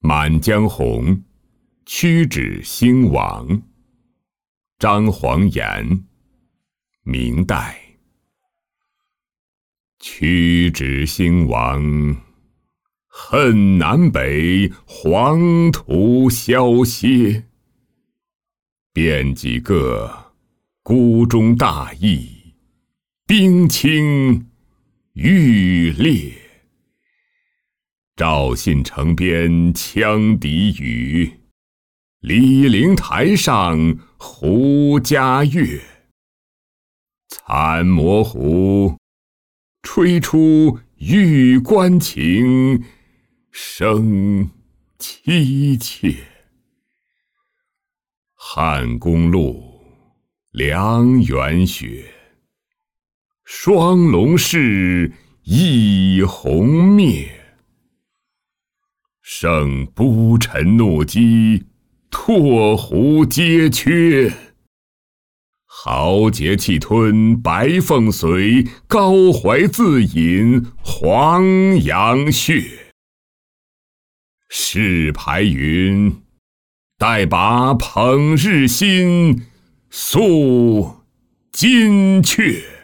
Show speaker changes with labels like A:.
A: 满江红·屈指兴亡，张煌言，明代。屈指兴亡，恨南北黄土萧歇。便几个孤忠大义，兵倾玉裂。赵信城边羌笛语，李陵台上胡笳乐。残模糊，吹出玉关情，声凄切。汉公路，梁园雪，双龙氏一鸿灭。胜孤臣怒击，唾胡皆缺。豪杰气吞白凤髓，高怀自饮黄杨血。世排云，待拔捧日新，诉金阙。